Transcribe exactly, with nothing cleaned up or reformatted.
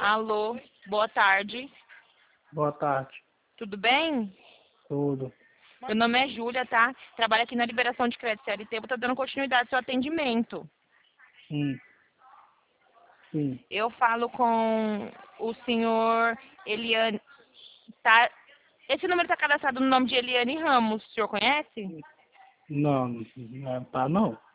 Alô, boa tarde. Boa tarde. Tudo bem? Tudo. Meu nome é Júlia, tá? Trabalho aqui na liberação de crédito C L T. Vou estar dando continuidade ao seu atendimento. Hum. Sim. Eu falo com o senhor Eliane. Tá? Esse número está cadastrado no nome de Eliane Ramos. O senhor conhece? Não, não tá não.